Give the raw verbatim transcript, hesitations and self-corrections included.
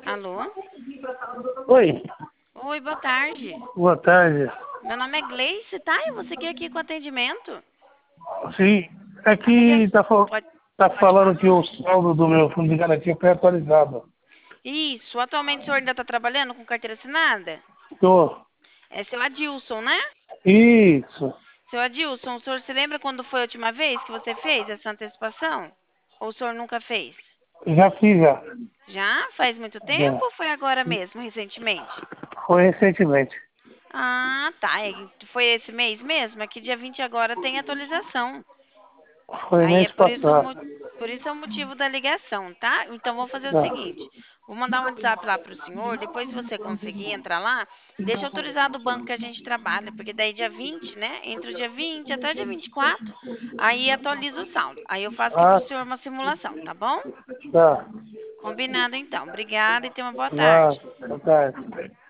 Alô? Oi, Oi, boa tarde. boa tarde. Meu nome é Gleice, tá? E você quer aqui com atendimento? Sim, é A ligação... que tá, fal- Pode, tá pode falando que falar. o saldo do meu fundo de garantia foi atualizado. Isso, atualmente o senhor ainda está trabalhando com carteira assinada? Tô. É seu Adilson, né? Isso, Seu Adilson, o senhor se lembra quando foi a última vez que você fez essa antecipação? Ou o senhor nunca fez? já fiz já. Já? Faz muito tempo Já. ou foi agora mesmo, recentemente? Foi recentemente. Ah, tá. É, foi esse mês mesmo? Aqui dia vinte agora tem atualização. Foi Aí é mês por isso, o mo- passado. por isso é o motivo da ligação, tá? Então vou fazer o Tá. seguinte: vou mandar um WhatsApp lá pro senhor. Depois, se você conseguir entrar lá, deixa autorizado o banco que a gente trabalha, porque daí dia vinte, né? Entre o dia vinte até dia vinte e quatro, aí atualiza o saldo. Aí eu faço aqui Ah, pro senhor uma simulação, tá bom? tá. Combinado então. Obrigada e tenha uma boa Ah, tarde. boa tarde.